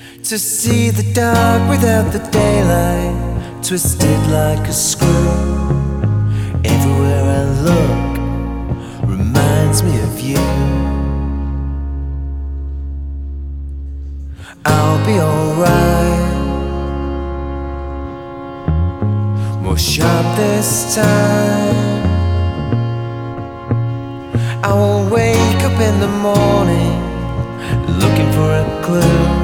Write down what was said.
To see the dark without the daylight, twisted like a screw. Everywhere I look reminds me of you. I'll be alright, more sharp this time. I will wake up in the morning looking for a clue.